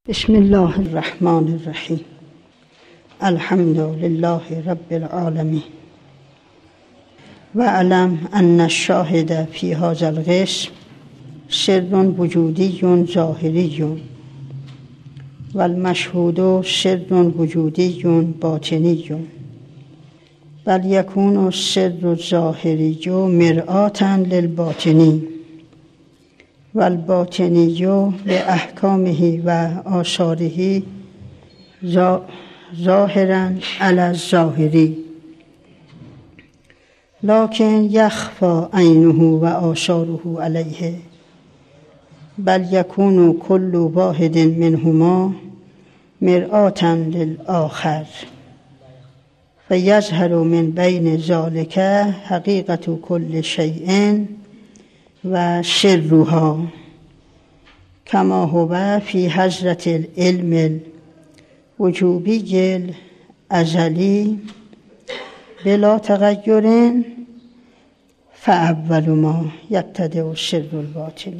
بسم الله الرحمن الرحیم. الحمد لله رب العالمین و اعلم ان الشاهد فی هذا القسم سر وجودی ظاهری و المشهود سر وجودی باطنی، بل یکون السر الظاهری مرآة للباطنی و الباطنی باحکامه و آثاره ظاهرا علی الظاهری، لکن یخفی عینه و آثاره علیه، بل یکون کل واحد منهما مرآة للآخر فیظهر من بین ذلک حقیقة کل شیء و سرها، کما هو فی حضرة العلم الوجوبی الازلی بلا تغیر، فاول ما یبتدئ السر الباطنی.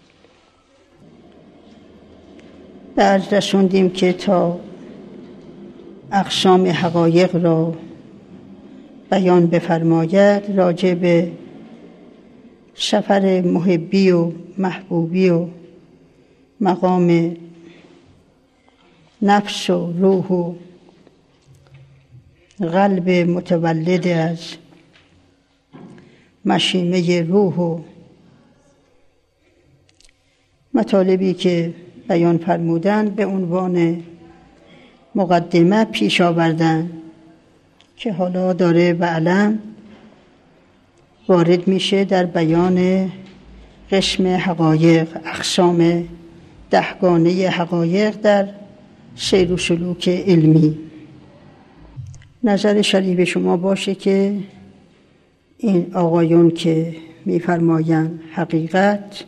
به عرض رسوندیم که تا اقسام حقایق را بیان بفرماید راجع به سفر محبی و محبوبی و مقام نفس و روح و قلب متولد از مشیمه روح و مطالبی که بیان فرمودن به عنوان مقدمه پیش آوردن که حالا داره به علم وارد میشه در بیان قسم حقایق، اقسام دهگانه حقایق در سیر و سلوک علمی. نظر شریف شما باشه که این آقایون که میفرمایند حقیقت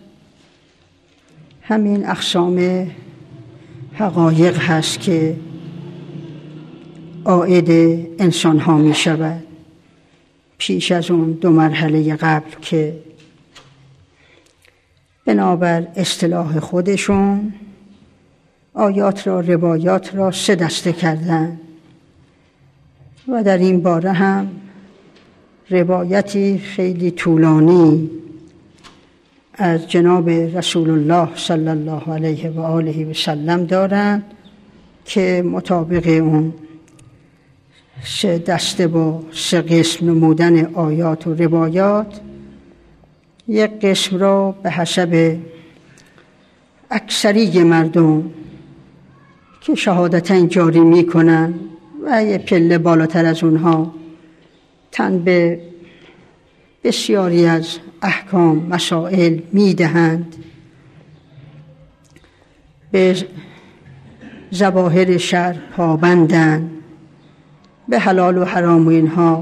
همین اقسام حقایق هست که عائد انسان ها می شود، پیش از اون دو مرحله قبل که بنابر اصطلاح خودشون آیات را، روایات را سه دسته کردن و در این باره هم روایتی خیلی طولانی از جناب رسول الله صلی الله علیه و آله و سلم دارند که مطابق اون سه دسته با سه قسم نمودن آیات و روایات، یک قسم را به حسب اکثری مردم که شهادتین جاری می کنن و یه پله بالاتر از اونها تن به بسیاری از احکام مسائل می دهند، به ظواهر شرع پابندند، به حلال و حرام و اینها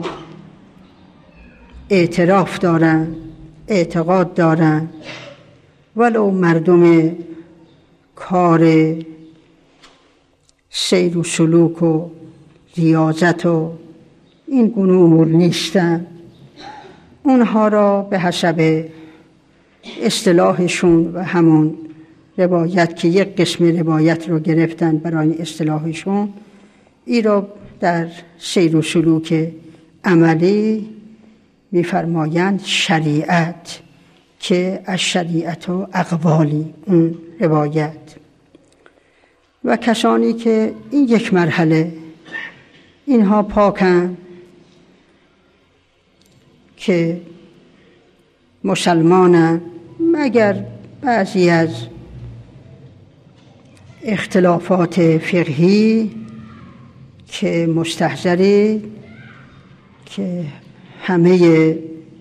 اعتراف دارند، اعتقاد دارند، ولو مردم کار سیر و سلوک و ریاضت و این گونه امور نیستند. اونها را به حسب اصطلاحشون و همون روایت که یک قسم روایت رو گرفتن برای اصطلاحشون، این را در سیر و سلوک عملی می‌فرمایند شریعت، که از شریعت و اقوالی اون روایت. و کسانی که این یک مرحله اینها پاکن که مسلمانن، مگر بعضی از اختلافات فقهی که مستحضری که همه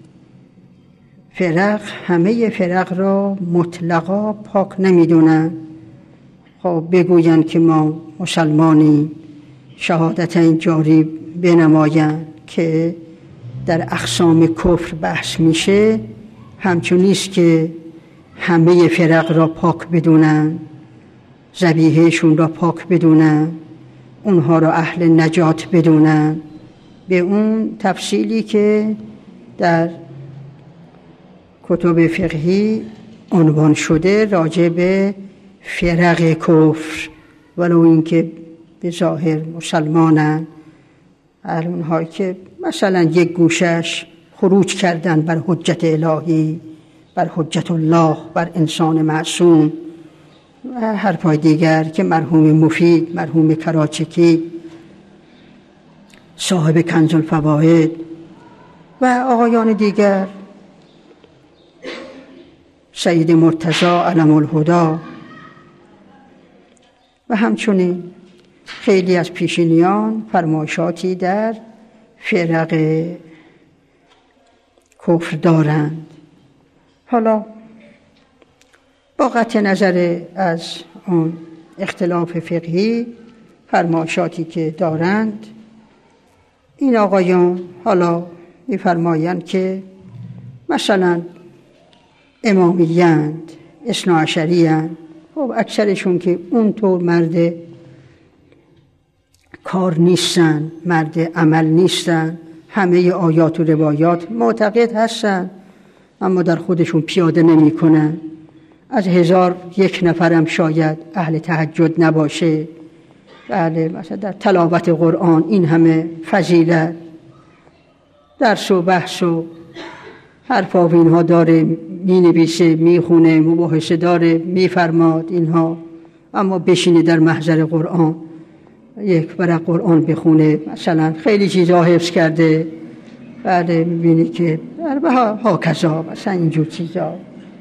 فرق را مطلقا پاک نمیدونن، خب بگوین که ما مسلمانی، شهادتین جاری بنماین که در اقسام کفر بحث میشه، همچون نیست که همه فرق را پاک بدونن، ذبیحهشون را پاک بدونن، اونها را اهل نجات بدونن، به اون تفصیلی که در کتب فقهی عنوان شده راجع به فرق کفر ولو اینکه به ظاهر مسلمانن، اونهایی که مثلا یک گوشش خروج کردن بر حجت الهی، بر حجت الله، بر انسان معصوم، و حرفای دیگر که مرحوم مفید، مرحوم کراچکی، صاحب کنز الفواید و آقایان دیگر، سید مرتضی علم الهدی و همچنین خیلی از پیشینیان فرمایشاتی در فرق کفر دارند. حالا با قطع نظر از اون اختلاف فقهی فرمایشاتی که دارند، این آقایان حالا می‌فرمایند که مثلا امامیند، اثناعشری‌اند، خب اکثرشون که اونطور مرد کار نیستن، مرد عمل نیستن، همه آیات و روایات معتقد هستن اما در خودشون پیاده نمی کنن. از 1001 نفرم شاید اهل تهجد نباشه. بله، مثلا در تلاوت قرآن این همه فضیلت، درس و بحث و حرفا و اینها داره، می نویسه، می خونه، مباحثه داره، می فرماد اینها، اما بشینه در محضر قرآن یک ورق قرآن بخونه، مثلا خیلی چیزا حفظ کرده، بعد میبینی که ها کذا، مثلا اینجور چیزا،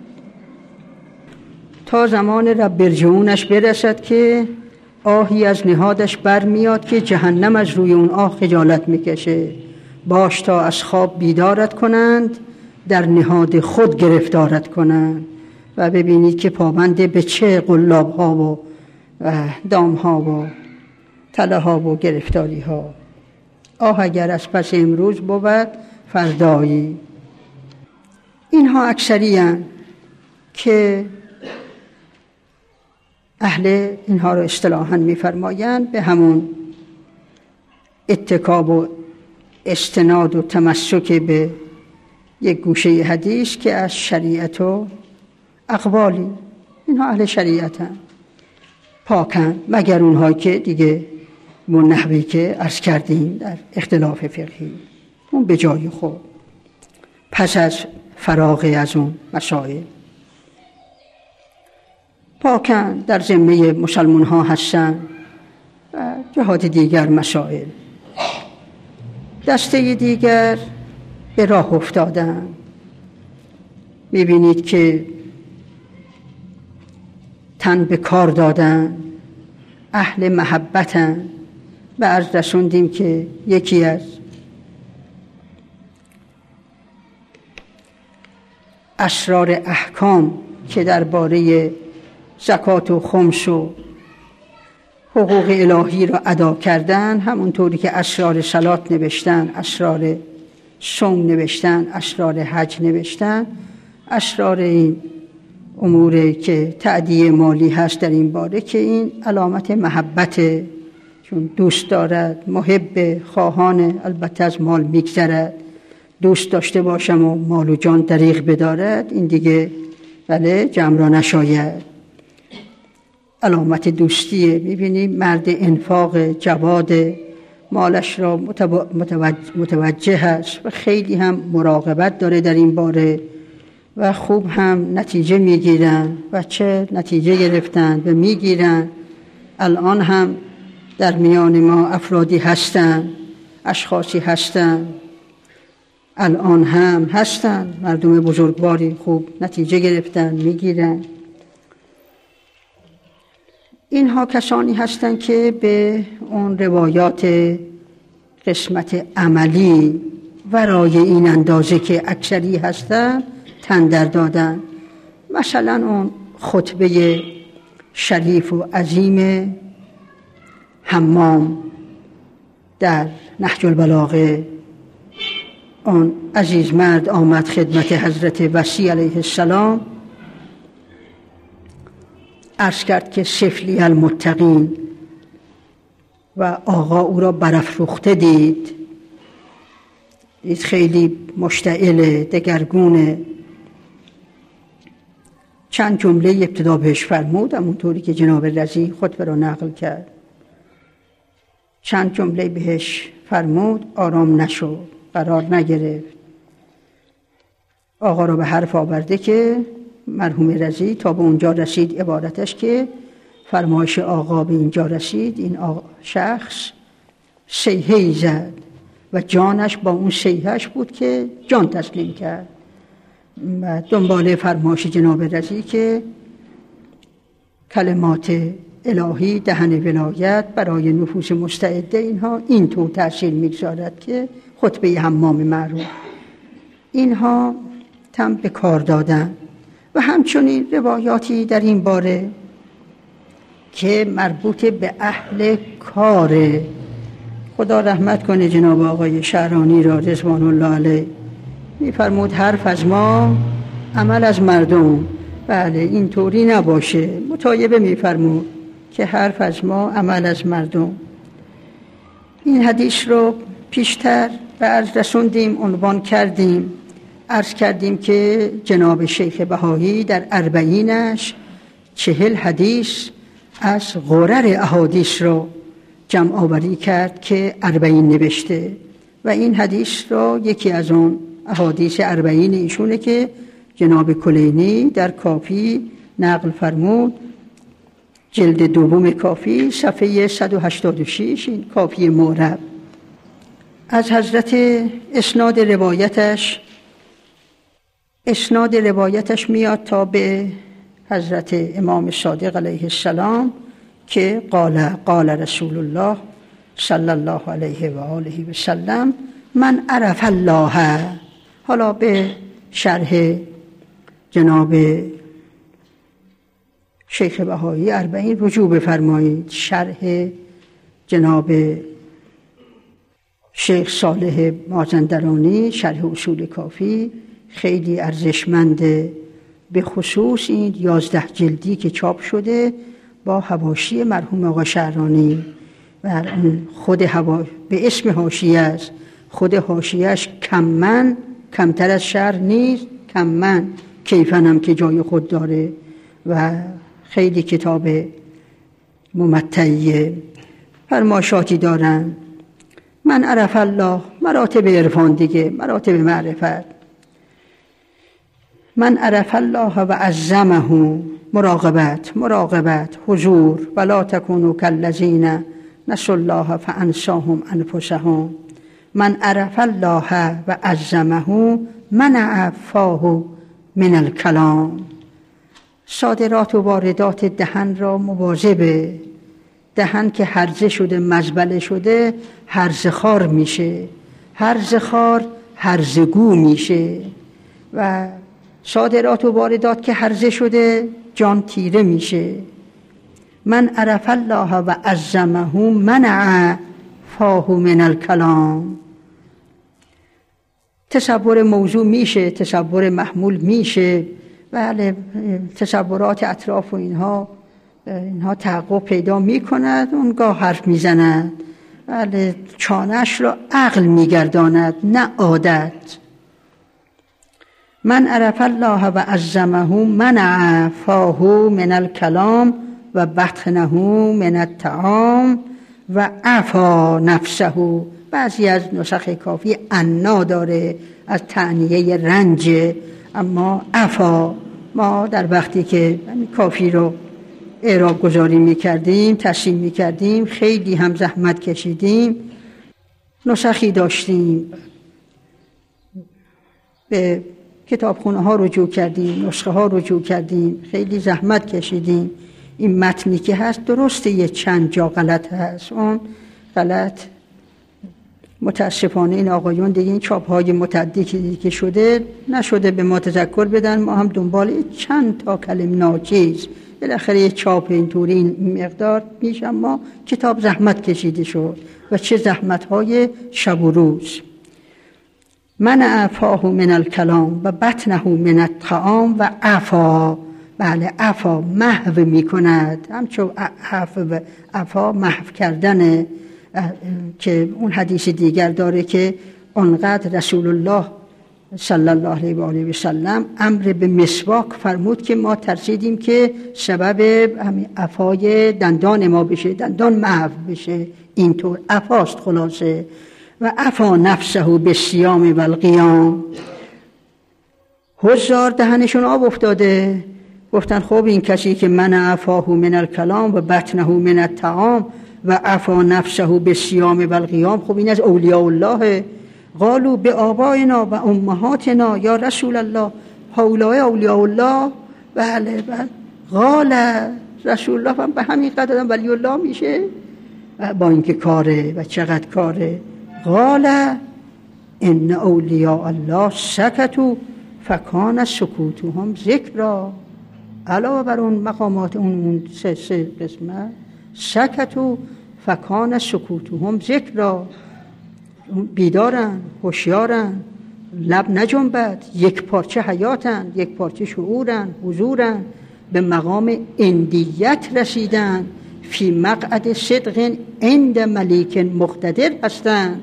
تا زمان رب ارجعونش برسد که آهی از نهادش بر میاد که جهنم از روی اون آه خجالت میکشه. باش تا از خواب بیدارت کنند، در نهاد خود گرفتارت کنند. و ببینید که پابند به چه قلاب ها و دام ها و تله ها و گرفتاری ها. آه اگر از پس امروز بود فردایی. اینها اکثری هستند که اهل اینها رو اصطلاحاً می‌فرمایند به همون اتکاب و استناد و تمسک به یک گوشه حدیث که از شریعت و اقوالی. اینها اهل شریعتن، پاکن، مگر اونهایی که دیگه نحوی که عرض کردیم در اختلاف فقهی، اون به جای خود پس از فراغ از اون مسائل پاکن، در ذمه مسلمان ها هستن و جهات دیگر مسائل. دسته دیگر به راه افتادن، میبینید که تن به کار دادن، اهل محبتن. و عرض رسوندیم که یکی از اسرار احکام که درباره زکات و خمس و حقوق الهی را ادا کردن، همونطوری که اسرار صلات نوشتن، اسرار صوم نوشتن، اسرار حج نوشتن، اسرار این امور که تأدیه مالی هست در این باره، که این علامت محبته، چون دوست دارد، محب خواهان البته از مال میگذرد، دوست داشته باشم و مال و جان دریغ بدارد، این دیگه بله جمع را نشاید. علامت دوستیه. میبینی مرد انفاق، جواد، مالش را متوجه هست و خیلی هم مراقبت داره در این باره و خوب هم نتیجه میگیرن و چه نتیجه گرفتن و میگیرن. الان هم در میان ما افرادی هستن، اشخاصی هستن، الان هم هستن، مردم بزرگواری خوب نتیجه گرفتن، میگیرن. اینها کسانی هستند که به اون روایات قسمت عملی ورای این اندازه که اکثری هستند تن در دادن. مثلا اون خطبه شریف و عظیم حمام در نهج البلاغه، اون عزیز مرد آمد خدمت حضرت وصی علیه السلام، عرض کرد که سفلی المتقین، و آقا او را برافروخته دید خیلی مشتعل، دگرگونه. چند جمله ابتدا بهش فرمود، همونطوری که جناب رضی خطبه را نقل کرد. چند جمله بهش فرمود، آرام نشد، قرار نگرفت. آقا را به حرف آورده که مرحوم رضی تا به اونجا رسید عبارتش که فرمایش آقا به اینجا رسید، این شخص صیحه‌ای زد و جانش با اون صیحه‌اش بود که جان تسلیم کرد. و دنبال فرمایش جناب رضی که کلمات الهی دهن ولایت برای نفوس مستعده اینها اینطور تأثیر میگذارد که خطبه حمام معروف اینها تم به کار دادن. و همچنین روایاتی در این باره که مربوط به اهل کاره. خدا رحمت کنه جناب آقای شعرانی را رضوان الله علیه، می‌فرمود حرف از ما عمل از مردم. بله این طوری نباشه. مطایبه می‌فرمود که حرف از ما عمل از مردم. این حدیث رو پیشتر به عرض رسوندیم، عنوان کردیم، عرض کردیم که جناب شیخ بهایی در اربعینش 40 حدیث از غرر احادیث رو جمع آوری کرد که اربعین نوشته و این حدیث رو یکی از اون احادیث اربعین ایشونه که جناب کلینی در کافی نقل فرمود، جلد دوم کافی صفحه 186، این کافی معرب. از حضرت اسناد روایتش میاد تا به حضرت امام صادق علیه السلام که قال رسول الله صلی الله علیه و آله و سلم من عرف الله. حالا به شرح جناب شیخ بهایی اربعین رجوع بفرمایید. شرح جناب شیخ صالح مازندرانی شرح اصول کافی خیلی ارزشمنده، به خصوص این 11 جلدی که چاپ شده با حواشی مرحوم آقا شعرانی و خود به اسم حاشیه است. خود حاشیه‌اش کمن، کمتر از شعر نیست، کمن کیفنم که جای خود داره و خیلی کتاب ممتعیه. فرمایشاتی دارن. من عرف الله، مراتب عرفان دیگه، مراتب معرفت. من عرف الله و عظمه، مراقبت، حضور، ولا تکونوا کالذین نسوا الله فانساهم انفسهم. من عرف الله و عظمه منع فاه من الکلام. صادرات و واردات دهن را مواظبه. دهن که هرزه شده، مزبله شده، هرزه خار میشه، هرزه خار هرزگو میشه و صادرات و واردات که هرزه شده جان تیره میشه. من عرف الله و عظمه منع فاه من الکلام. تصور موضوع میشه، تصور محمول میشه، بله تصورات اطراف و اینها تحقق پیدا میکند، اونگاه حرف میزند. بله چانش را عقل میگرداند نه عادت. من عرف الله و عظمه منع فاه من الکلام و بطنه من الطعام و عفا نفسه. بعضی از نسخ کافی عنا داره از تعنیه رنج، اما عفا. ما در وقتی که کافی رو اعراب گذاری میکردیم، تصحیح میکردیم، خیلی هم زحمت کشیدیم، نسخی داشتیم، به کتابخونه ها رجوع کردیم، نسخه ها رجوع کردیم، خیلی زحمت کشیدیم. این متنی که هست درسته یه چند جا غلط هست، اون غلط متاسفانه این آقایون دیگه این چاپ های متعددی که شده نشده به ما تذکر بدن. ما هم دنبال چند تا کلمه ناچیز بالاخره یه چاپ اینطوری این مقدار میشه، اما کتاب زحمت کشیده شد و چه زحمت های شب و روز. منع فاه من الکلام و بطنه من الطعام و عفا. بله عفا محو میکند، همچون عفا محو کردن که اون حدیث دیگر داره که اونقدر رسول الله صلی الله علیه و آله و سلم امر به مسواک فرمود که ما ترسیدیم که سبب همین عفای دندان ما بشه، دندان محو بشه. اینطور عفاست خلاصه. و عفا نفسه بالصیام و القیام. حضار دهنشون آب افتاده، گفتن خب این کسی که من عفاه من الکلام و بطنه من الطعام و عفا نفسه بالصیام و القیام، خب این از اولیاء الله. قالوا به آبائنا و امهاتنا یا رسول الله هؤلاء اولیاء الله. بله بله. قال رسول الله هم به همین قدر آدم ولی الله میشه با اینکه کاره و چقدر کاره. قال ان اولیاء الله سکتوا فکان سکوتهم ذکرا. علاوه بر اون مقامات اون سه قسمت، سکتوا فکان سکوتهم ذکرا، بیدارن، هوشیارن، لب نجنبد، یک پارچه حیاتن، یک پارچه شعورن، حضورن، به مقام اندیت رسیدن، فی مقعد صدق عند ملیک مقتدر هستن.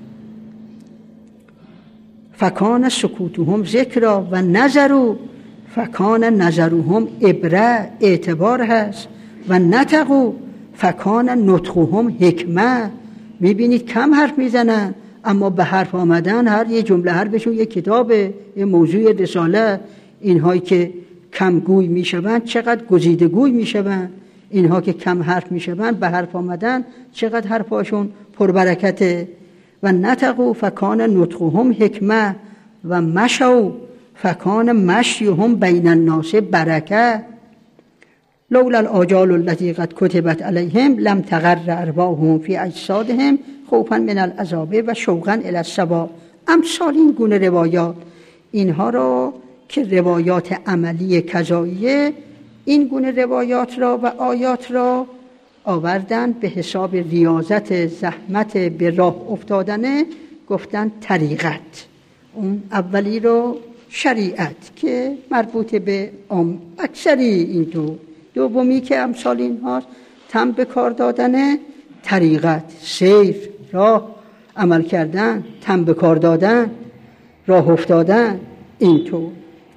فکان سکوتهم ذکرا و نظروا فکان نظرهم عبره، اعتبار هست. و نطقوا فکان نطقهم حکمه. میبینید کم حرف میزنن اما به حرف آمدن هر یه جمله حرفشون یک کتابه، یه موضوع رساله. اینهایی که کم گوی میشوند چقدر گزیده گوی میشوند، اینها که کم حرف میشوند به حرف آمدن چقدر حرفاشون پربرکته. و نطقوا فکان نطقهم حکمه و مشوا فکان مشیهم بین الناس برکه. لولا الآجال التي قد كتبت عليهم لم تغر ارواحهم في اجسادهم خوفا من العذاب و شوقا الی الثواب. امثال این گونه روایات، اینها را که روایات عملی قضاییه، این گونه روایات را و آیات را آوردن به حساب ریاضت، زحمت به راه افتادن، گفتن طریقت. اون اولی رو شریعت که مربوط به اکثری اینطور. دومی که امثال این هاست تم به کار دادن، طریقت، سیر، راه، عمل کردن، تم به کار دادن، راه افتادن، اینطور.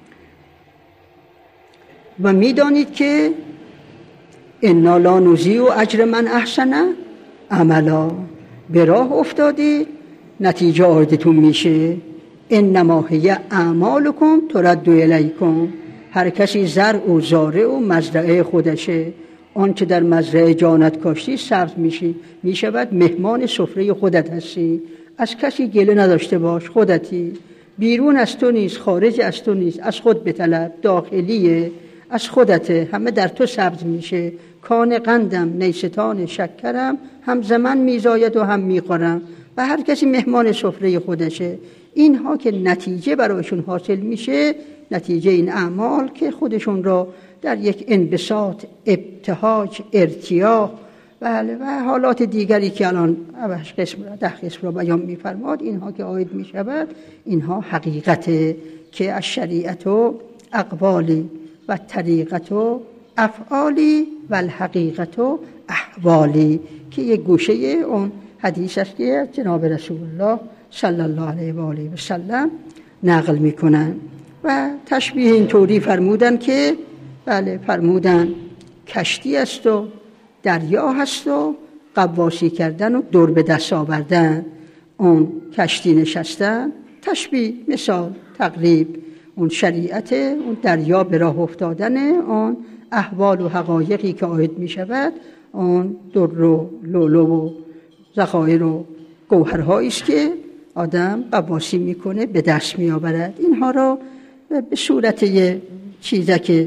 و میدانید که انا لا نضیع اجر من احسن عملا. به راه افتادید نتیجه آردتون میشه. انما هی اعمالکم ترد الیکم. هر کسی زرع و زارع و مزرعه خودشه. آن که در مزرعه جانت کاشتی سبز میشود مهمان سفره خودت هستی. از کسی گله نداشته باش، خودتی. بیرون از تو نیست، خارج از تو نیست، از خود بطلب، داخلیه، از خودته، همه در تو سبز میشه. کان قندم نیستان شکرم، هم زمن میزاید و هم میخورم. و هر کسی مهمان سفره خودشه. اینها که نتیجه برایشون حاصل میشه، نتیجه این اعمال که خودشون را در یک انبساط، ابتهاج، ارتیاح و حالات دیگری که الان 10 قسم را بیان می‌فرماد، اینها که عاید می‌شود، اینها حقیقته که از شریعت و اقوالی و طریقت و افعالی و الحقیقت و احوالی، که یک گوشه اون حدیث است که جناب رسول الله صلی الله علیه و آله و سلم نقل میکنن. و تشبیه این طوری فرمودن که بله، فرمودن کشتی است و دریا هست و غواصی کردن و دور به دست آوردن. اون کشتی نشستن، تشبیه، مثال، تقریب. اون شریعت، اون دریا به راه افتادن، اون احوال و حقایقی که عاید می شود، اون در و لولو و ذخایر و گوهرهایی است که آدم غواصی میکنه، به دست می آورد. اینها را به صورت یه چیزک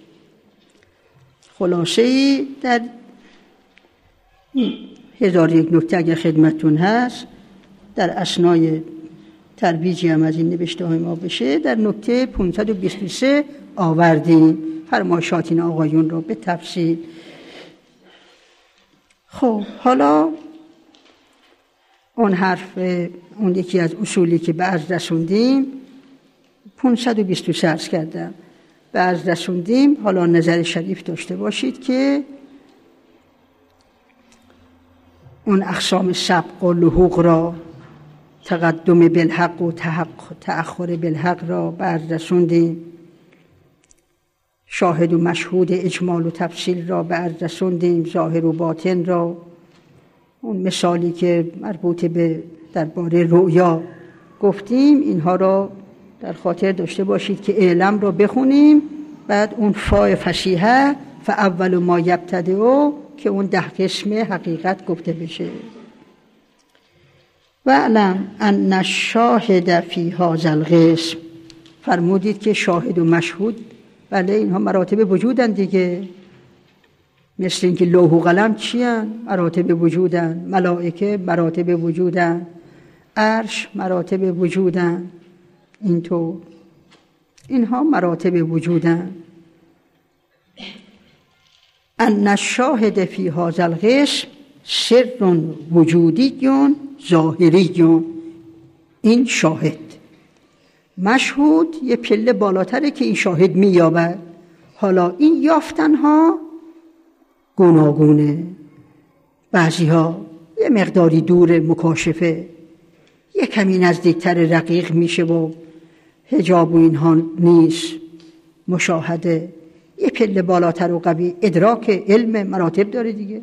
خلاصه‌ای در 1001 نکته اگر خدمتون هست، در اثنای ترویجی هم از این نوشته های ما بشه، در نکته 523 آوردیم فرمایشات این آقایون رو به تفصیل. خب حالا اون حرف، اون یکی از اصولی که به عرض رسوندیم 523 عرض کردم، به عرض رسوندیم. حالا نظر شریف داشته باشید که اون اقسام سبق و لحوق را تقدم بالحق و تأخر بالحق را بر رسوندیم، شاهد و مشهود اجمال و تفصیل را بر رسوندیم، ظاهر و باطن را. اون مثالی که مربوط به درباره رؤیا گفتیم اینها را در خاطر داشته باشید که اعلم را بخونیم، بعد اون فاء فصیحه فاول ما یبتدئ که اون 10 قسم حقیقت گفته بشه. و علم ان الشاهد فی هذا القسم، فرمودید که شاهد و مشهود بله اینها مراتب وجودن دیگه، مثل اینکه لوح و قلم چی هن؟ مراتب وجودن، ملائکه مراتب وجودن، عرش مراتب وجودن، اینطور اینها مراتب وجودن. ان الشاهد فی هذا القسم سر وجودی ظاهری، این شاهد. مشهود یه پله بالاتره که این شاهد می‌یابد. حالا این یافتنها گوناگونه، بعضی‌ها یه مقداری دور مکاشفه، یه کمی نزدیکتر رقیق میشه و حجاب و اینها نیست، مشاهده یه پله بالاتر و قوی، ادراک علم مراتب داره دیگه،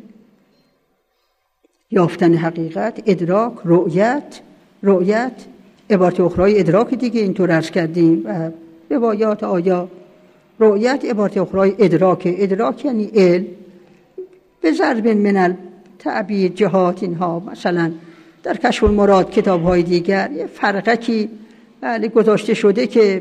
یافتن حقیقت، ادراک، رؤیت عبارت اخرای ادراک دیگه، اینطور عرض کردیم و روایات آیا. رؤیت عبارت اخرای ادراک یعنی علم، به ضرب من التعبیر جهات، اینها مثلا در کشف المراد کتاب های دیگر یه فرقکی بله گذاشته شده که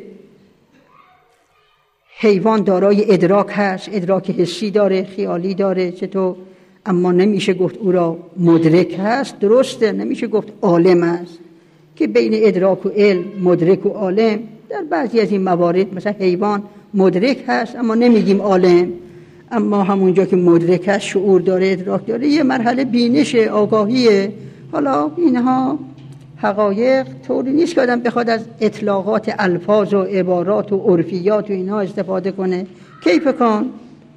حیوان دارای ادراک هست، ادراک حسی داره، خیالی داره، چطور، اما نمیشه گفت او را مدرک هست. درسته نمیشه گفت عالم است، که بین ادراک و علم، مدرک و عالم، در بعضی از این موارد مثلا حیوان مدرک هست اما نمیگیم عالم، اما همونجا که مدرک هست، شعور داره، ادراک داره، یه مرحله بینش، آگاهیه. حالا اینها حقایق طوری نیست که آدم بخواد از اطلاقات الفاظ و عبارات و عرفیات و اینها استفاده کنه. کیف کن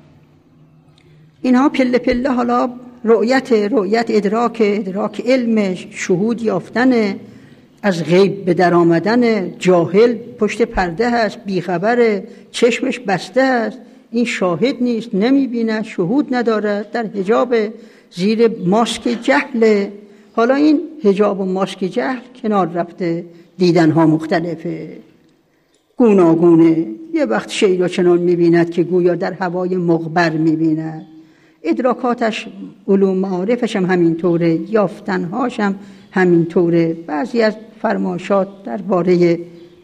اینها پله پله، حالا رؤیت ادراک علم، شهود یافتن، از غیب به در آمدن، جاهل پشت پرده هست، بیخبره، چشمش بسته هست، این شاهد نیست، نمیبینه، شهود نداره، در حجاب زیر ماسک جهل. حالا این حجاب و ماسک جهل کنار رفته، دیدنها مختلفه، گوناگونه. یه وقت شی را چنان میبیند که گویا در هوای مغبر میبیند، ادراکاتش، علوم معارفش هم همینطوره، یافتنهاش هم همینطوره. بعضی از فرمایشات درباره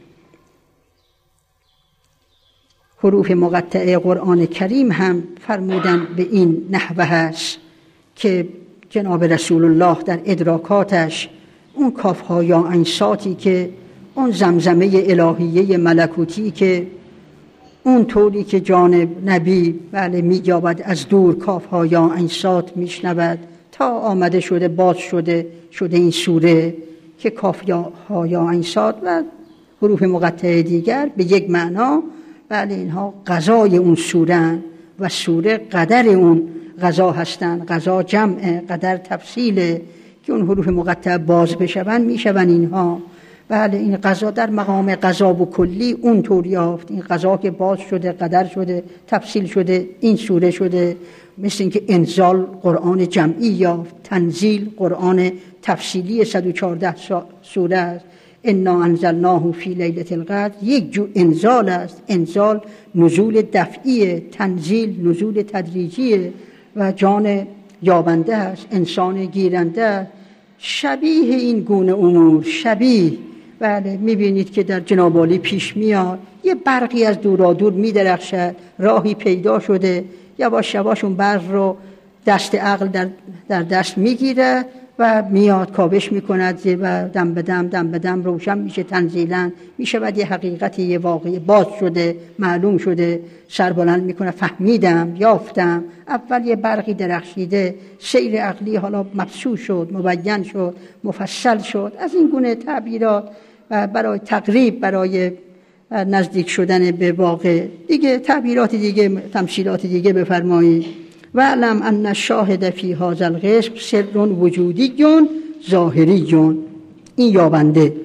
حروف مقطعه قرآن کریم هم فرمودن به این نحوه هست که جناب رسول الله در ادراکاتش اون کافها یا عین‌صادی که اون زمزمه الهیه ملکوتی که اون طوری که جان نبی بله می‌یابد از دور کافها یا عین‌صاد میشنود تا آمده شده باز شده این سوره که کافها یا عین‌صاد و حروف مقطعه دیگر به یک معنا بله اینها قضای اون سوره و سوره قدر اون قضا هستند. قضا جمع، قدر تفصیله که اون حروف مقطعه باز بشون میشون اینها. بله این قضا در مقام قضا و کلی اون طور یافت، این قضا که باز شده، قدر شده، تفصیل شده، این سوره شده. مثل اینکه انزال قرآن جمعی یافت، تنزیل قرآن تفصیلی 114 سوره است. انا انزلناه فی لیلة القدر یک جو انزال است. انزال نزول دفعیه، تنزیل نزول تدریجیه و جان یابنده است، انسان گیرنده. شبیه این گونه امور، شبیه بله میبینید که در جناب عالی پیش میاد، یه برقی از دورادور میدرخشد، راهی پیدا شده، یواش یواش اون برق رو دست عقل در دست میگیره و میاد کاوش میکند و دم به دم روشن میشه، تنزیلا میشه و یه حقیقتی، یه واقعی باز شده، معلوم شده، سربلند میکنه، فهمیدم، یافتم. اول یه برقی درخشیده، سیر عقلی حالا مبسوط شد، مبین شد، مفصل شد. از این گونه تعبیرات و برای تقریب، برای نزدیک شدن به واقع دیگه، تعبیرات دیگه، تمثیلات دیگه بفرمایید. و علم ان الشاهد فی هذا القسم سر وجودی ظاهری. این یابنده.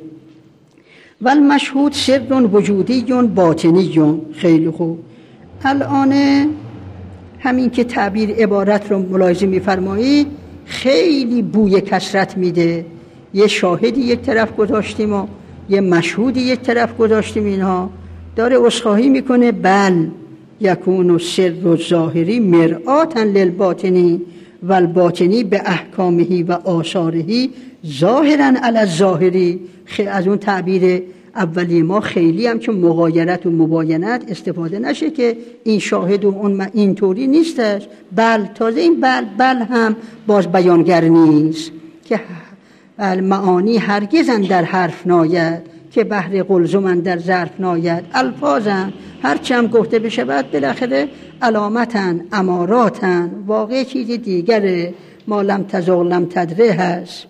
و المشهود سر وجودی باطنی. خیلی خوب. الان همین که تعبیر عبارت رو ملاحظه می‌فرمایید خیلی بوی کثرت میده. یه شاهدی یک طرف گذاشتیم و یه مشهودی یک طرف گذاشتیم، اینها داره عذرخواهی میکنه. بل یکون السر الظاهری مرآتا للباطنی و الباطنی به احکامه و آثاره ظاهرا علی الظاهری. از اون تعبیر اولی ما خیلی هم که مغایرت و مباینت استفاده نشه که این شاهد و اون اینطوری نیستش. بل تازه این بل هم باز بیانگر نیست که معانی هرگزن در حرف ناید که بحر قلزمن در ظرف ناید. الفاظن هرچی هم گفته بشه بعد بالاخره علامتن اماراتن، واقع چیز دیگره، ما لم تزغ لم تدره هست.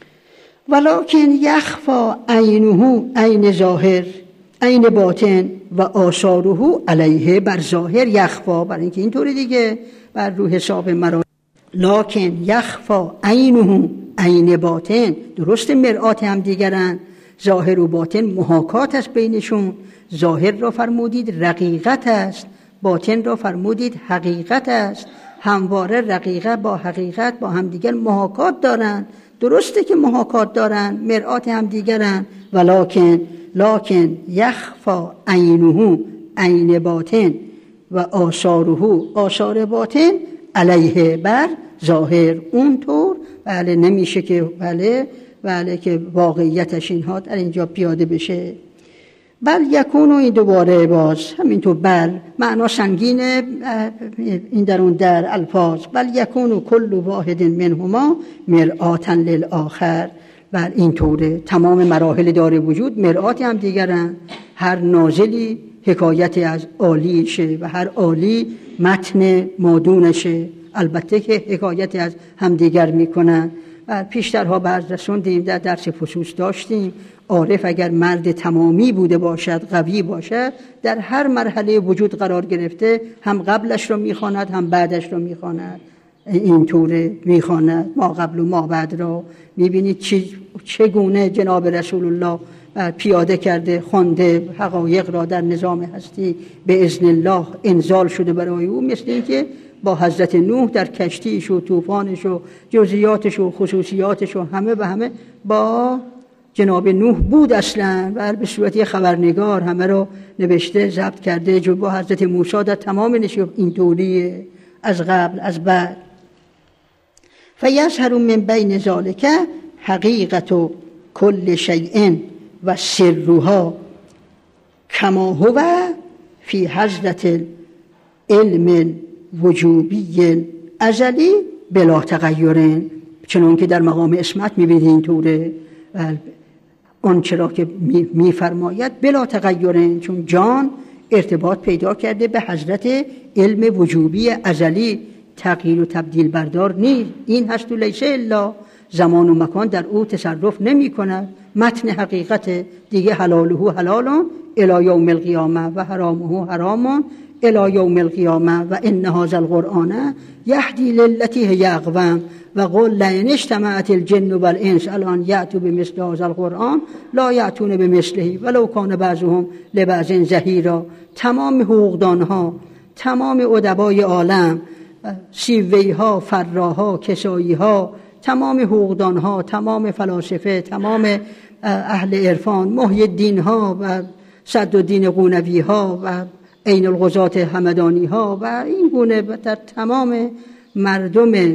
ولکن یخفا عینه، عین ظاهر، عین باطن و آثاره علیه بر ظاهر یخفا، برای اینکه اینطوری دیگه بر روح حساب مرا. لکن یخفا عینه، عین باطن، درست مرآت هم دیگرن، ظاهر و باطن محاکات است بینشون. ظاهر را فرمودید رقیقت است، باطن را فرمودید حقیقت است. همواره رقیقه با حقیقت با هم دیگر محاکات دارن. درسته که محاکات دارن، مرآت هم دیگرن. لکن یخفا عینه، عین باطن و آثاره، آثار باطن علیه بر ظاهر. اونطور بله نمیشه که بله که واقعیتش اینها در اینجا پیاده بشه. بل یکونو، این دوباره باز همینطور بل معنا سنگینه این در الفاظ. بل یکونو کل واحد منهما مرآتا للآخر. بل اینطوره تمام مراحل دار وجود مرآتی هم دیگرن. هر نازلی حکایت از عالیشه و هر عالی متن مادونشه، البته که حکایت از همدیگر میکنن. و پیشترها برز رسوندیم، در درس فصوص داشتیم، عارف اگر مرد تمامی بوده باشد، قوی باشد، در هر مرحله وجود قرار گرفته، هم قبلش رو میخواند هم بعدش رو میخواند. اینطوره میخواند ما قبل و ما بعد را. میبینید چگونه جناب رسول الله پیاده کرده، خوانده حقایق را در نظام هستی به اذن الله انزال شده برای او. مثل این که با حضرت نوح در کشتیش و طوفانش و جزئیاتش و خصوصیاتش و همه به همه با جناب نوح بود اصلا، و به صورت خبرنگار همه رو نوشته ضبط کرده. جو با حضرت موسی در تمام نشیب اینطوریه، از قبل از بعد. فیظهر من بین ذالک حقیقت کل شیء و سرها کما هو فی حضرت علم وجوبی ازلی بلا تغییر. چنان که در مقام اسمت می‌بینید اینطوره، اون چرا که می‌فرماید بلا تغییر، چون جان ارتباط پیدا کرده به حضرت علم وجوبی ازلی، تغییر و تبدیل بردار نیست. این هست و لیس الا، زمان و مکان در او تصرف نمی کند. متن حقیقت دیگه، حلاله حلال الی یوم القیامه و حرامه حرام الی یوم القیامه و ان هذا القرآن یهدی للتی هی اقوم و قل لئن اجتمعت الجن والانس الان یأتوا بمثل هذا القرآن لا یأتون بمثله ولو کان بعضهم لبعض ظهیرا. تمام حقوقدانها، تمام ادبای عالم، سیویها، فراها، کساییها، تمام حقوقدانها، تمام فلاسفه، تمام اهل عرفان، محی الدینها و صدرالدین قونویها و عین الغزات همدانیها و این گونه در تمام مردم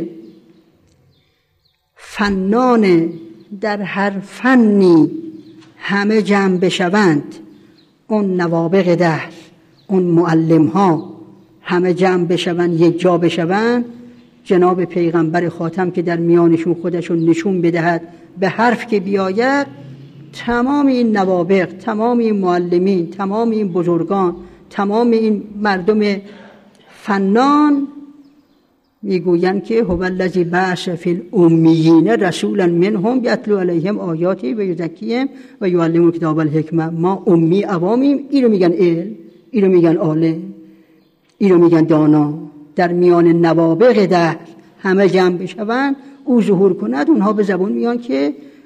فنان در هر فنی همه جمع بشوند، اون نوابغ دهر، اون معلم ها همه جمع بشوند، یک جا بشوند، جناب پیغمبر خاتم که در میانشون خودشون نشون بدهد به حرف که بیاید، تمام این نوابغ، تمام این معلمین، تمام این بزرگان، تمام این مردم فنان میگویند که هو الذی بعث فی الامیین رسولا منهم یتلو علیهم آیاته و یزکیهم و یعلمهم الکتاب والحکمه. ما امی عوامیم، اینو میگن علم، اینو میگن عالم، اینو میگن دانا. در میان نوابغ دهر همه جمع بشوند، او ظهور کند، اونها به زبان میان که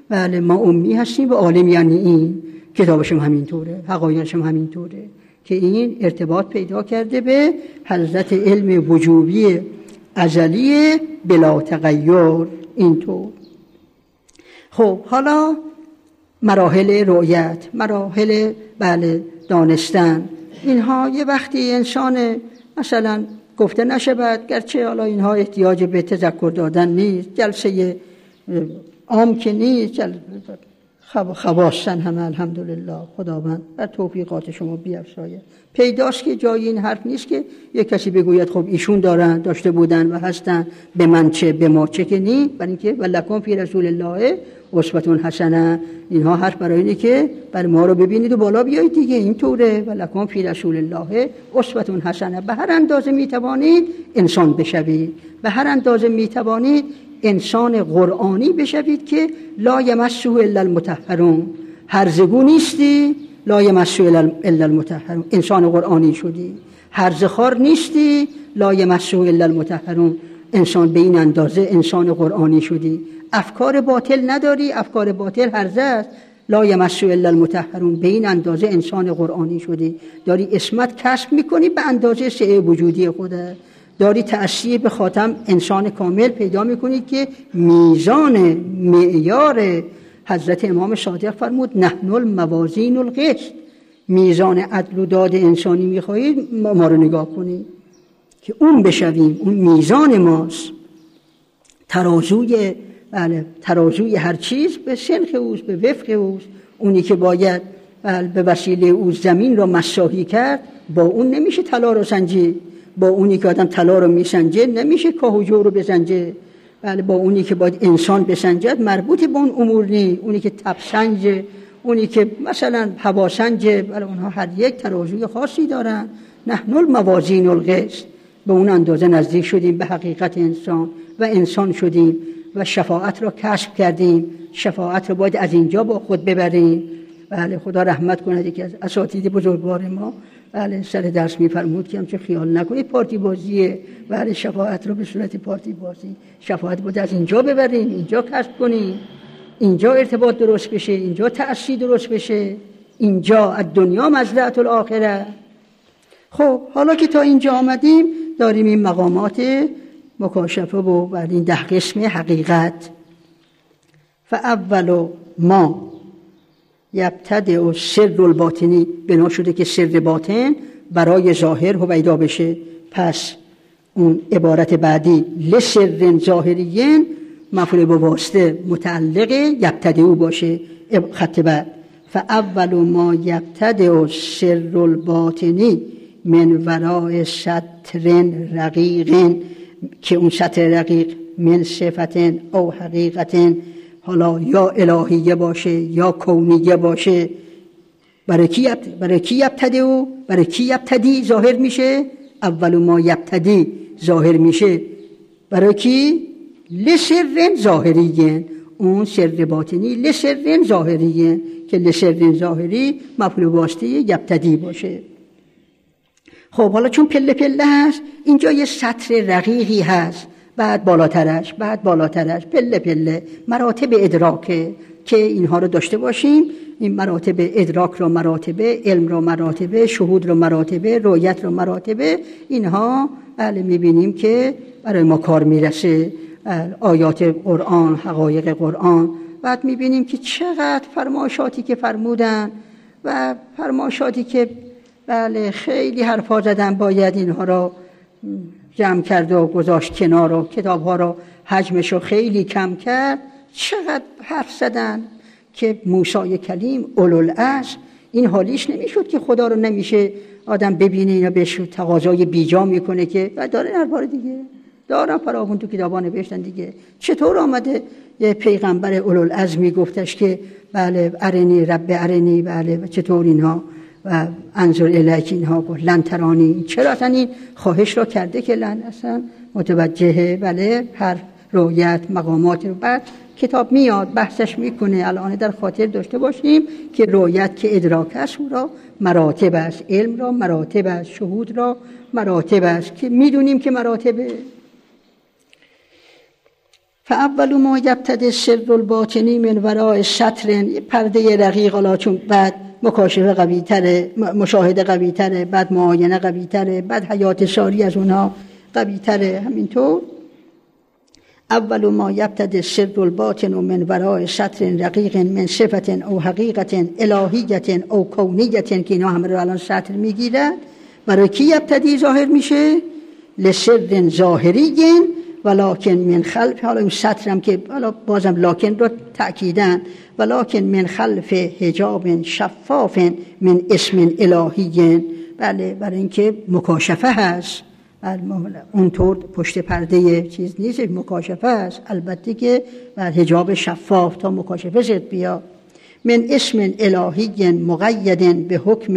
بله ما امی هستیم و عالم یعنی این کتابش هم همینطوره، حقایقش هم همینطوره که این ارتباط پیدا کرده به حضرت علم وجوبی ازلی بلا تغییر. اینطور خب حالا مراحل رؤیت، مراحل بله دانستن، اینها یه وقتی انسان مثلا گفته نشود، گرچه حالا اینها احتیاج به تذکر دادن نیست، جلسه عام که نیست، خواستن همه الحمدلله خداوند بر توفیقات شما بیفزاید. پیداست که جای این حرف نیست که یک کسی بگوید خب ایشون دارن داشته بودن و هستن به من چه به ما چه که نیست، برای اینکه ولکم فی رسول الله اسوه حسنه، اینها حرف برای اینه که بر ما رو ببینید و بالا بیایید دیگه، اینطوره. ولکم فی رسول الله اسوه حسنه، به هر اندازه میتوانید انسان بشوید، به هر اندازه میتوانید انسان قرآنی بشوید که لا یمسه الا المطهرون، هرزگو نیستی، لا یمسه الا المطهرون، انسان قرآنی شدی. هرزخوار نیستی، لا یمسه الا المطهرون، انسان به این اندازه انسان قرآنی شدی. افکار باطل نداری، افکار باطل هرزه است، لا یمسه الا المطهرون، به این اندازه انسان قرآنی شدی. داری عصمت کسب میکنی به اندازه سعه وجودی خودت، داری تأثیر به خاتم انسان کامل پیدا میکنی که میزان معیار حضرت امام صادق فرمود نحن الموازین القسط، میزان عدل و داد انسانی میخواهید ما رو نگاه کنید که اون بشویم، اون میزان ماست، ترازوی هر چیز به سنخ اوست، به وفق اوست، اونی که باید به وسیله او زمین را مساحی کرد با اون نمیشه طلا رو سنجید، با اونی که آدم طلا رو میسنجه نمیشه کاه و جو رو بسنجه، بله با اونی که باید انسان بسنجد مربوط به اون امور نی، اونی که تب سنجه، اونی که مثلا هوا سنجه، بله اونها هر یک ترازوی خاصی دارن. نحن الموازین القسط، به اون اندازه نزدیک شدیم به حقیقت انسان و انسان شدیم و شفاعت را کسب کردیم. شفاعت را باید از اینجا با خود ببریم. بله خدا رحمت کنه، یکی از اساتید بزرگوار ما بله سر درس میفرمود که همچه خیال نکنید پارتی بازیه، بله شفاعت رو به صورت پارتی بازی، شفاعت باید از اینجا ببریم، اینجا کسب کنیم، اینجا ارتباط درست بشه، اینجا تأثیر درست بشه، اینجا از دنیا مزرعة الاخره. خب حالا که تا اینجا آمدیم داریم این مقامات مکاشفه و بعد این 10 قسم حقیقت. فاول ما یبتدئ سر الباطنی، بنا شده که سر باطن برای ظاهر هویدا بشه، پس اون عبارت بعدی لسر ظاهریین مفعول به واسطه متعلق یبتدئ باشه، خط بعد فاول ما یبتدئ سر الباطنی من وراء سطر رقیق، که اون سطر رقیق من صفت او حقیقت، حالا یا الهیه باشه یا کونیه باشه، برای کی یبتدئ، برای کی یبتدی ظاهر میشه؟ اول ما یبتدی ظاهر میشه برای کی؟ لسر ظاهریین، اون سر باطنی لسر ظاهریین که لسر ظاهری مفعول واسطه یبتدی باشه. خب حالا چون پله پله هست اینجا یه سطر رقیقی هست، بعد بالاترش پله پله مراتب ادراکه که اینها رو داشته باشیم. این مراتب ادراک رو مراتبه، علم رو مراتبه، شهود رو مراتبه، رؤیت رو مراتبه، اینها بله میبینیم که برای ما کار میرسه. آیات قرآن، حقایق قرآن، بعد میبینیم که چقدر فرمایشاتی که فرمودن و فرمایشاتی که بله خیلی حرفا زدن، باید اینها رو جمع کرد و گذاشت کنار و کتاب‌ها رو حجمش رو خیلی کم کرد. چقدر حرف زدن که موسی کلیم اولوالعزم این حالیش نمیشد که خدا رو نمیشه آدم ببینه، اینا بهش تقاضای بیجا میکنه که داره هر بار دیگه دارن فراوون تو کتابا نوشتن دیگه. چطور آمده یه پیغمبر اولوالعزمی گفتش که بله ارنی رب ارنی، بله چطور اینها و انظر الیک، اینها گفت لن ترانی، چرا اصلا این خواهش را کرده که لن اصلا متوجه بله هر رؤیت مقامات رو. بعد کتاب میاد بحثش میکنه، الان در خاطر داشته باشیم که رؤیت که ادراک است او را مراتب است، علم را مراتب است، شهود را مراتب است که میدونیم که مراتبه. فاول ما یبتدی السر الباطنی من وراء سطر، پرده رقیق، حالا چون بعد مکاشفه قوی تره، مشاهده قوی تره، بعد معاینه قوی تره، بعد حیات ساری از اونها قوی تره. همینطور اول ما یبتدی السر الباطن من وراء سطر رقیق من صفت او حقیقت الهیت او کونیت، که اینا همه رو الان سطر میگیرد. برای کی یبتدی ظاهر میشه؟ لسر ظاهری ولکن من خلف، حالا این سطر هم که حالا بازم لاکن رو تأکیدن، ولکن من خلف حجاب شفاف من اسم الهی. بله، برای اینکه مکاشفه هست، اونطور پشت پرده چیز نیست، مکاشفه هست، البته که بر حجاب شفاف تا مکاشفه زد بیا. من اسم الهی مقید به حکم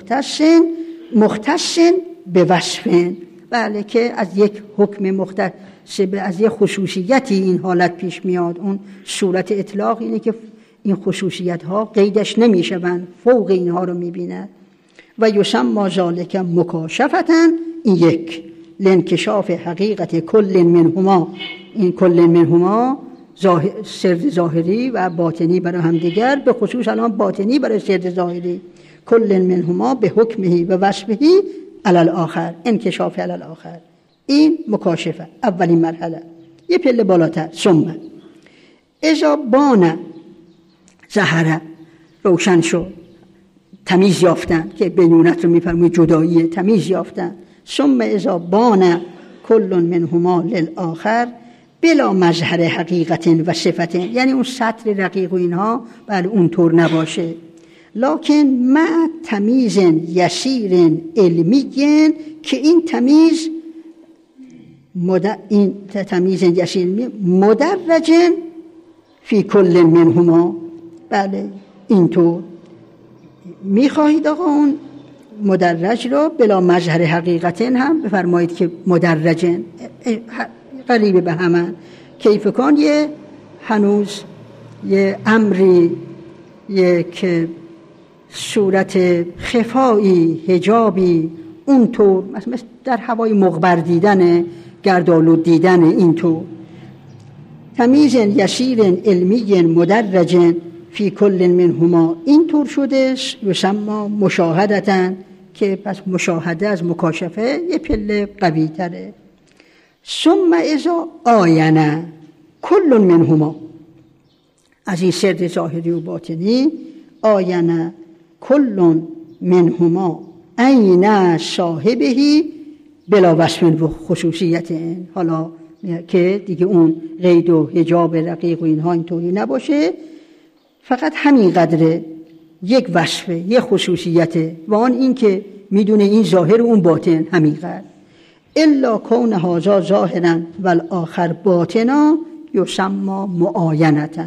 مختص به وصف، بله، که از یک حکم مختص، از یک خصوصیتی این حالت پیش میاد. اون صورت اطلاق اینه که این خصوصیت ها قیدش نمیشوند، فوق اینها رو میبیند. و یسمى ذلک مکاشفتن، این یک لانکشاف حقیقت کل منهما، این کل منهما سر ظاهری و باطنی برای هم دیگر، به خصوص الان باطنی برای سر ظاهری، کل منهما به حکمه و وصفه علی الاخر، انکشاف علی الاخر. این مکاشفه، اولین مرحله. یه پله بالاتر، ثم اذا بان ظهر، روشن شد، تمیز یافتن، که بینونت رو میفرموی جداییه، تمیز یافتن. ثم اذا بان کل منهما للآخر بلا مظهر حقیقت و صفت، یعنی اون سطر رقیق و اینها بله اونطور نباشه، لکن مع تمیز یسیر علمی، که این تمیز یسیر مدرج فی کل منهما. بله اینطور میخواهید آقا اون مدرج رو بلا مظهر حقیقت هم بفرمایید که مدرجن، قریب به همان. کیف کن یه هنوز یه امری، یک صورت خفایی، حجابی اونطور، مثل در هوای مغبر دیدن، گردآلود دیدن، اینطور. تمیز یسیر علمی مدرج فی کل منهما، اینطور شدش. یسمى مشاهدتن، که پس مشاهده از مکاشفه یه پله قوی تره. ثم اذا آینه کل منهما، از این سر ظاهری و باطنی، آینه کل منهما عین صاحبه بلا وصف و خصوصیت، حالا که دیگه اون قید و حجاب رقیق و اینها اینطوری نباشه، فقط همین قدره، یک وصفه، یک خصوصیته، و آن این که میدونه این ظاهر و اون باطن، همین قدر. الا کون هذا ظاهرا و الاخر باطنا یسمى معاینتا.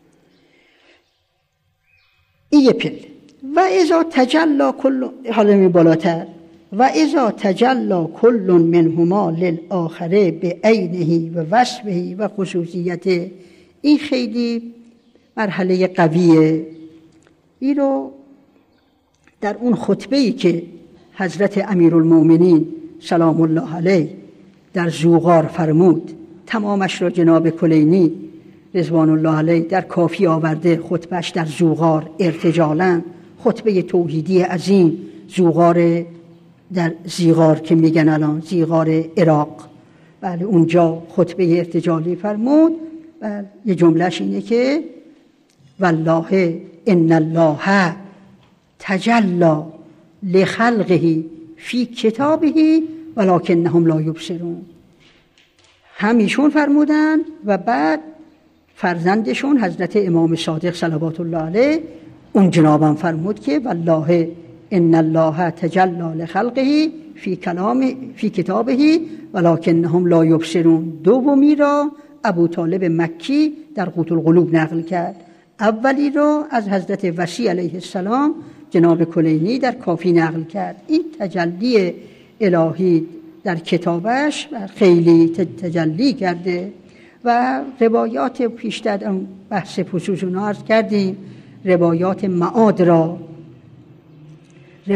این یه پله. و اذا تجلی کل، حالا می بالاتر، و اذا تجلی کل منهما للآخره به عینه و وصفه و خصوصیته، این خیلی مرحله قویه. این رو در اون خطبه‌ای که حضرت امیرالمومنین سلام الله علیه در زوغار فرمود، تمامش را جناب کلینی رضوان الله علیه در کافی آورده، خطبهش در زوغار ارتجالاً، خطبه توحیدی عظیم، زوغار در زیغار که میگن الان، زیغار عراق، بله اونجا خطبه ارتجالی فرمود. بله یه جملهش اینه که والله ان الله تجلی لخلقه فی کتابه ولکنهم لا یبصرون. همیشون فرمودن و بعد فرزندشون حضرت امام صادق صلوات الله علیه، اون جنابم فرمود که والله ان الله تجلی لخلقه فی کتابه ولکنهم لا یبصرون. دومی را ابو طالب مکی در قوت القلوب نقل کرد، اولی را از حضرت وصی علیه السلام جناب کلینی در کافی نقل کرد. این تجلی الهی در کتابش خیلی تجلی کرده و روایات پیشتر بحث خصوص عرض کردیم، روایات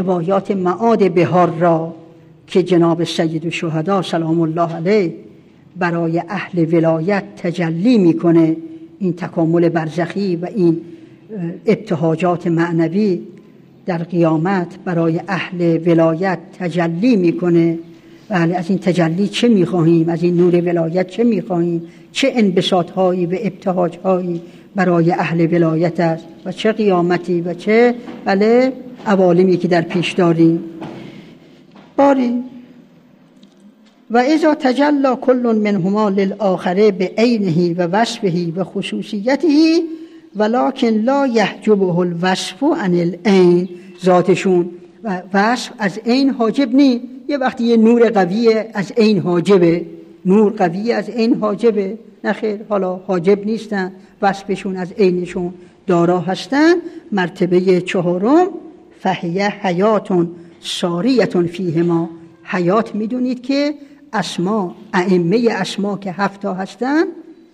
معاد بهار را که جناب سید الشهدا سلام الله علیه برای اهل ولایت تجلی میکنه. این تکامل برزخی و این ابتهاجات معنوی در قیامت برای اهل ولایت تجلی میکنه. بله، از این تجلی چه میخواهیم؟ از این نور ولایت چه میخواهیم؟ چه انبساط‌هایی و ابتهاج‌هایی برای اهل ولایت است و چه قیامتی و چه عوالمی که در پیش داریم. باری و اذا تجلی کل منهما للآخر بعینه و وصفه و خصوصیته ولکن لا یحجبه الوصف عن العین. ذاتشون و وصف از عین حاجب نیست. یه وقتی یه نور قوی از عین حاجبه، نور قوی از عین حاجبه، نخیر، حالا حاجب نیستن، وصفشون از عینشون دارا هستن. مرتبه چهارم فهیه حیاتون ساریتون فیهما. حیات میدونید که اسما، ائمه اسما که 7 هستن،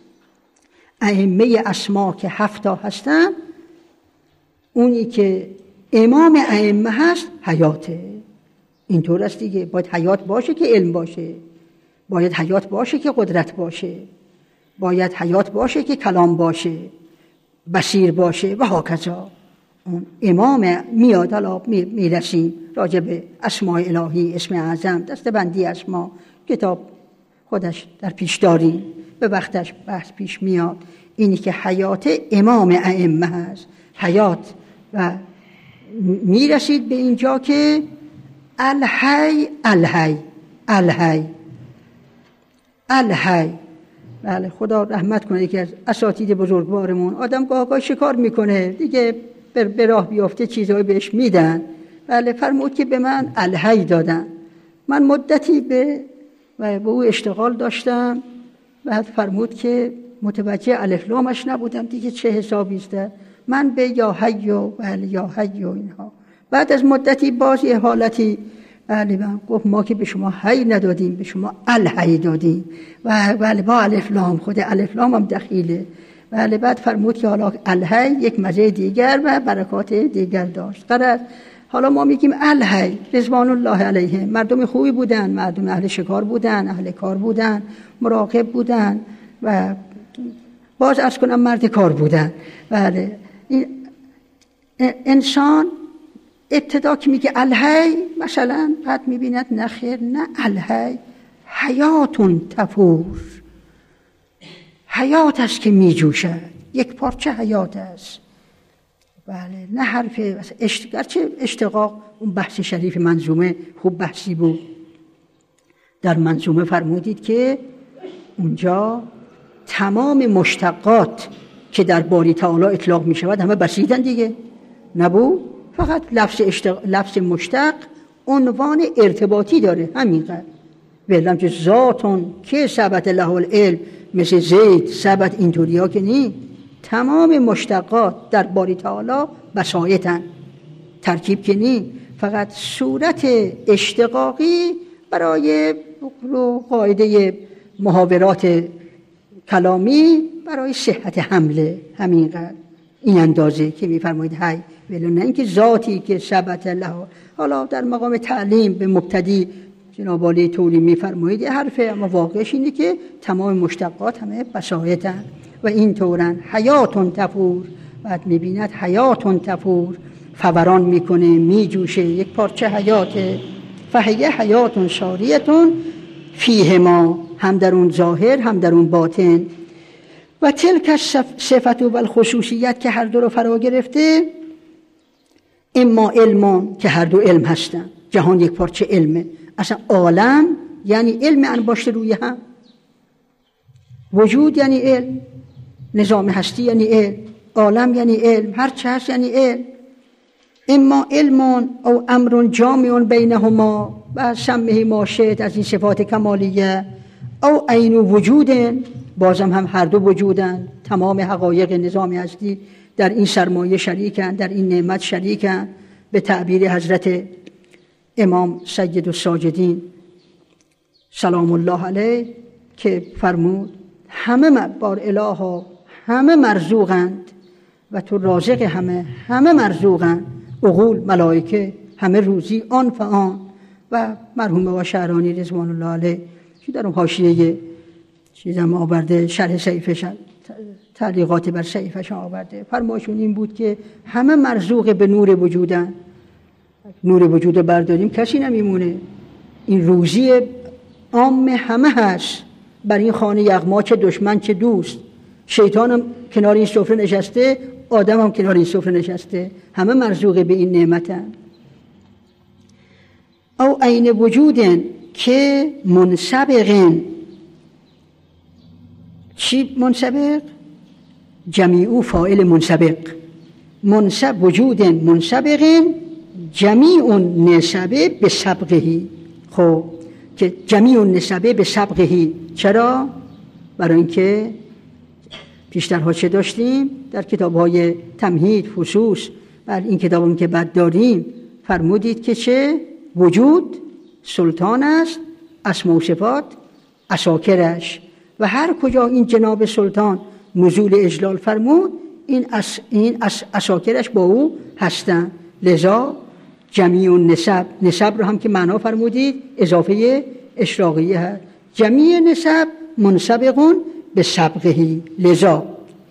ائمه اسما که 7 هستن، اونی که امام ائمه هست حیاته. اینطور است دیگه. باید حیات باشه که علم باشه، باید حیات باشه که قدرت باشه، باید حیات باشه که کلام باشه، بصیر باشه و هاکذا. اون امام میاد. حالا میرسیم راجع به اسماء الهی، اسم اعظم، دستبندی اسما، کتاب خودش در پیش داریم، به وقتش بحث پیش میاد. اینی که حیات امام ائمه هست، حیات. و میرسید به اینجا که الحی الحی الحی الحی. بله، خدا رحمت کنه. یکی از اساتید بزرگوارمون آدم گاه شکار میکنه دیگه، به راه بیافته چیزایی بهش میدن. بله، فرمود که به من الحی دادن. من مدتی به او اشتغال داشتم. بعد فرمود که متوجه الف لامش نبودم دیگه، چه حسابی است. من به یا حی و بله یا حی و اینها. بعد از مدتی باز یه حالتی من گفت ما که به شما حی ندادیم، به شما الحی دادیم. و بله با الف لام، خود الف لام هم دخیله. بله، بعد فرمود که حالا الحی یک مزه دیگر و برکات دیگر داشت. قرار حالا ما میگیم الحی، رضوان الله علیه، مردم خوبی بودن، مردم اهل شکار بودن، اهل کار بودن، مراقب بودن و باز عرض کنم مرد کار بودن. بله، انسان ابتدا که میگه الحی مثلا، بعد میبیند نخیر، نه، الحی حیاتون تفور، حیات است که میجوشد، یک پارچه حیات است. بله، نه حرف گرچه اشتقاق، اون بحث شریف منظومه خوب بحثی بود. در منظومه فرمودید که اونجا تمام مشتقات که در باری تعالی اطلاق می شود همه بسیطن دیگه، نبود؟ فقط لفظ مشتق عنوان ارتباطی داره، همینقدر. ولم که ذاتون که ثبت له العلم، مثل زید ثبت، اینطوری ها که نی. تمام مشتقات در باری تعالی بسایطن، ترکیب که نی. فقط صورت اشتقاقی برای قاعده محاورات کلامی برای صحت حمله، همینقدر، این اندازه که میفرمایید هی، ولی نه اینکه ذاتی که ثبت له. حالا در مقام تعلیم به مبتدی جناب عالی طوری میفرمایید حرفه، اما واقعش اینه که تمام مشتقات همه بسایطن و این طورن. حیاتون تفور، بعد میبیند حیاتون تفور، فوران میکنه، میجوشه، یک پارچه حیاته. فهیه حیاتون ساریتون فیهما، هم در اون ظاهر هم در اون باطن. و تلک صفت و الخصوصیت که هر دو رو فرا گرفته، اما علمان که هر دو علم هستن، جهان یک پارچه علمه. اصلا عالم یعنی علم انباشته روی هم، وجود یعنی علم، نظام هستی یعنی علم، عالم یعنی علم، هر چه هست یعنی علم. اما علمان او امر جامع بینهما و سمه ما شئت، از این صفات کمالیه، او عین وجود، بازم هم هر دو وجودن. تمام حقایق نظام هستی در این سرمایه شریکن، در این نعمت شریکن. به تعبیر حضرت امام سید الساجدین سلام الله علیه که فرمود همه بار الها همه مرزوقند و تو رازق همه مرزوقند، عقول، ملائکه، همه روزی آن فآن. و مرحوم و شعرانی رضوان الله علیه که در اون حاشیه چیزم آورده، شرح صحیفش، تعلیقات بر صحیفش آورده. فرمایشون این بود که همه مرزوق به نور وجودن. نور وجود رو برداریم کسی نمیمونه. این روزی عام همه هست، بر این خانه یغما چه دشمن چه دوست. شیطان هم کنار این سفره نشسته، آدم هم کنار این سفره نشسته، همه مرزوق به این نعمتن. او عین وجودن که منسبقن. چی منسبق؟ جمیع فاعل منسبق. منسب وجودن منسبقن جمیع نسبه به سبقه. خب که جمیع نسبه به سبقه چرا؟ برای اینکه پیشترها چه داشتیم در کتاب‌های تمهید خصوص بر این کتابم که بعد داریم فرمودید که چه؟ وجود سلطان است، اسما و صفات اساکرش، و هر کجا این جناب سلطان نزول اجلال فرمود این اساکرش با او هستند. لذا جمیع نسب، نسب رو هم که معنا فرمودید اضافه اشراقیه هست. جمیع نسب منسبقون به سبقه. لذا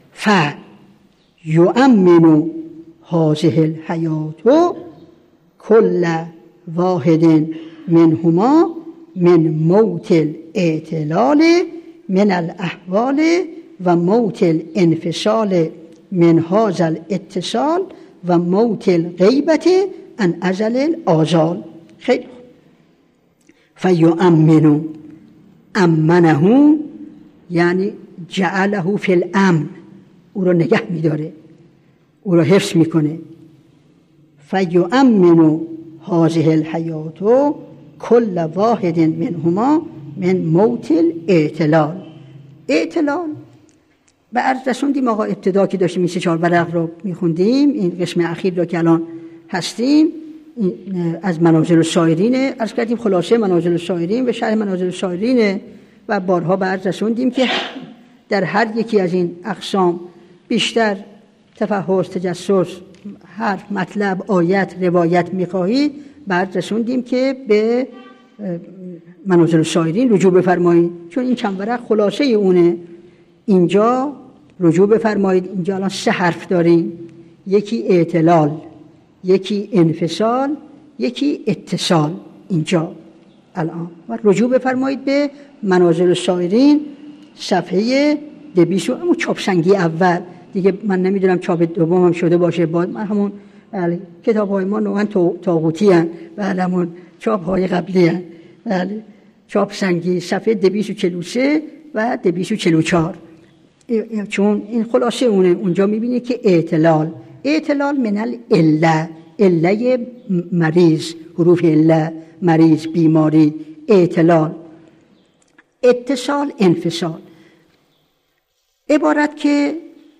یؤمن هذه الحیات کل واحد منهما من موت الاعتلال من الاحوال و موت الانفصال من هذا الاتصال و موت الغیبت عن ازل الآزال. خیلی فیؤمن امنه یعنی جعله فی الامن، او رو نگه میداره، او رو حفظ میکنه. فیؤمن هذه الحیات کل واحد منهما من موت الاعتلال. اعتلال به عرض رسوندیم آقا، ابتدا که داشتیم این 3-4 ورق رو میخوندیم، این قسم اخیر رو که الان هستیم از منازل السائرین عرض کردیم، خلاصه منازل السائرین و شرح منازل السائرین، و بارها به عرض رسوندیم که در هر یکی از این اقسام بیشتر تفحص، تجسس، حرف، مطلب، آیت، روایت میخواهید، به عرض رسوندیم که به منازل السائرین رجوع بفرمایید، چون این چند ورق خلاصه اونه. اینجا رجوع بفرمایید. اینجا الان 3 حرف داریم، یکی اعتلال، یکی انفصال، یکی اتصال. اینجا الان و رجوع بفرمایید به منازل السائرین صفحه 200. اما چاپ سنگی اول دیگه من نمیدونم چاپ دوم هم شده باشه، من همون کتاب های ما نوعا طاغوتی هستند و همون چاپ های قبلی هستند. بله، چاپ سنگی صفحه 243 و 244. چون این خلاصه اونه. اونجا میبینید که اعتلال من العله، عله مریض، حروف عله، مریض، بیماری، اعتلال. اتصال، انفصال، عبارت که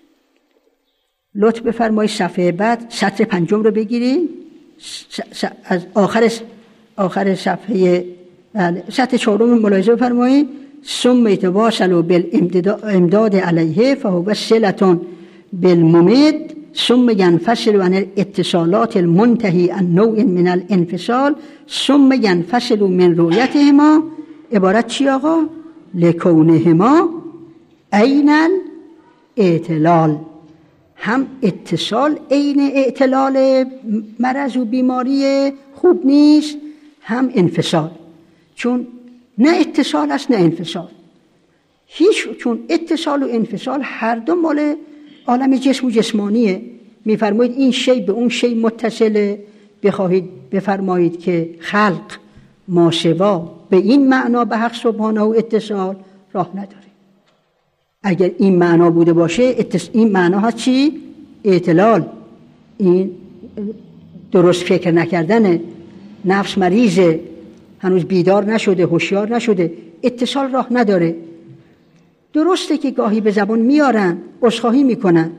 لطف بفرمایید صفحه بعد سطر 5 رو بگیرید، از آخر صفحه سطر 4 ملاحظه بفرمایید. ثم يتواصل بالامداد علیه فهو صلة بالممد ثم ينفصل عن الاتصالات المنتهی عن نوع من الانفصال ثم ينفصل من رؤیتهما. عبارت چی آقا؟ لکونهما عین الاعتلال. هم اتصال عین اعتلال مرض و بیماری خوب نیست، هم انفصال، چون نه اتصال است نه انفصال هیچ، چون اتصال و انفصال هر دو مال عالم جسم و جسمانیه. میفرمایید این شی به اون شی متصله، بخواهید بفرمایید که خلق ما سوا به این معنا به حق سبحانه و اتصال راه نداره. اگر این معنا بوده باشه این معنا ها چی؟ اعتلال. این درست فکر نکردن، نفس مریضه، هنوز بیدار نشده، هوشیار نشده، اتصال راه نداره. درسته که گاهی به زبان میارن، عذرخواهی میکنن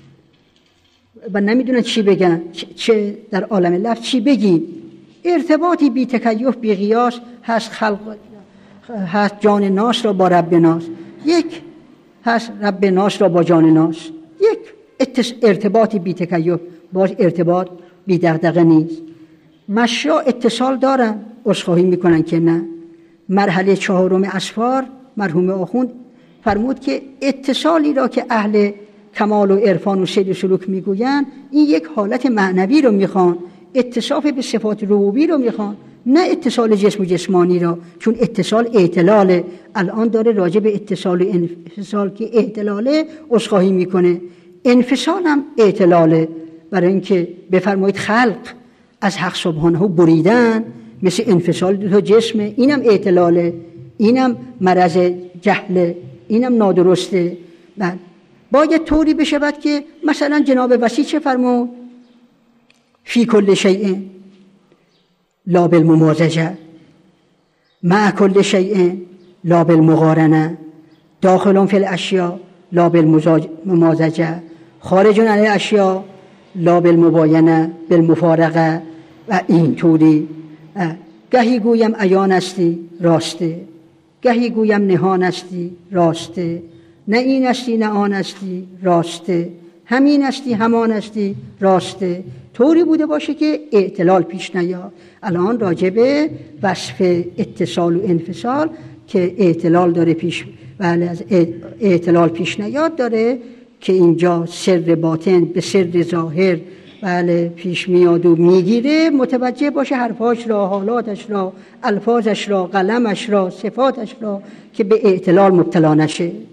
و نمیدونن چی بگن، چه در عالم لفظ چی بگی. ارتباطی بی تکیف بی قیاس هست، هست جان ناس را با رب ناس، یک هست رب ناس را با جان ناس، یک ارتباطی بی تکیف، باز ارتباط بی دغدغه نیست. مشا اتصال دارن، عذرخواهی میکنن که نه. مرحله 4 اسفار مرحوم آخوند فرمود که اتصالی را که اهل کمال و عرفان و سیر و سلوک میگویند این یک حالت معنوی رو میخوان، اتصاف به صفات ربوبی رو میخوان، نه اتصال جسم و جسمانی را، چون اتصال اعتلاله. الان داره راجع به اتصال و انفصال که اعتلاله عذرخواهی میکنه، انفصال هم اعتلاله. برای اینکه بفرمایید خلق از حق سبحانه بریدن مثل انفصال دو تا جسمه، اینم اعتلاله، اینم مرض جهله، اینم نادرسته. باید طوری بشود که مثلا جناب وسیع چه فرمود؟ فی کل شیء لا بالممازجه مع کل شیء لا بالمقارنه داخل فی الاشیاء لا بالممازجه خارج عن الاشیاء لا بالمباینه بالمفارقه. و این طوری گهی گویم عیان استی راسته، گهی گویم نهان استی راسته، نه این استی نه آن استی راسته، همین استی همان استی راسته. طوری بوده باشه که اعتلال پیش نیاد. الان راجع به وصف اتصال و انفصال که اعتلال داره پیش، بله، از اعتلال پیش نیاد داره که اینجا سر باطن به سر ظاهر بله پیش میاد و میگیره، متوجه باشه حرفاش را، حالاتش را، الفاظش را، قلمش را، صفاتش را، که به اعتلال مبتلا نشه.